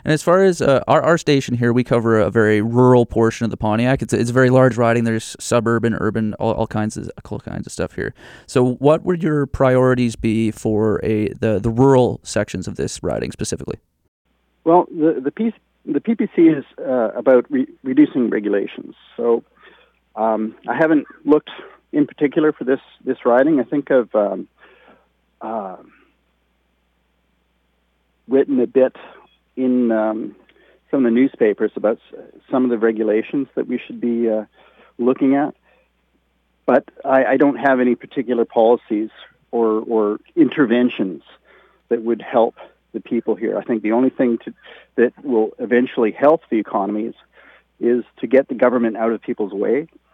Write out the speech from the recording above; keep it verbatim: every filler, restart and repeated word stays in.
And as far as uh, our, our station here, we cover a very rural portion of the Pontiac. It's a, it's a very large riding. There's suburban, urban, all, all kinds of all kinds of stuff here. So what would your priorities be for a the, the rural sections of this riding specifically? Well, the the, P, the P P C is uh, about re- reducing regulations. So um, I haven't looked in particular for this, this riding. I think I've um, uh, written a bit in um, some of the newspapers about some of the regulations that we should be uh, looking at. But I, I don't have any particular policies or, or interventions that would help the people here. I think the only thing to, that will eventually help the economy is, is to get the government out of people's way